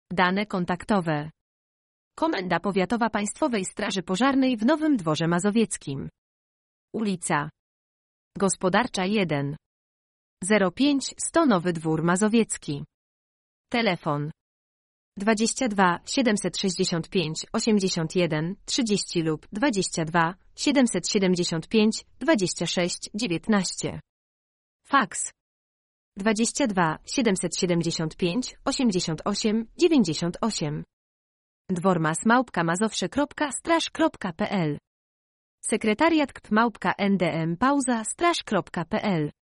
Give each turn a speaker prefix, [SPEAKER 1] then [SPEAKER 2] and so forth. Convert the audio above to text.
[SPEAKER 1] Dane kontaktowe. Komenda Powiatowa Państwowej Straży Pożarnej w Nowym Dworze Mazowieckim. Ulica Gospodarcza 1. 05 100 Nowy Dwór Mazowiecki. Telefon 22 765 81 30 lub 22 775 26 19. Faks 22 775 88 98. dwormas@mazowsze.straż.pl. Sekretariat @ndm-straż.pl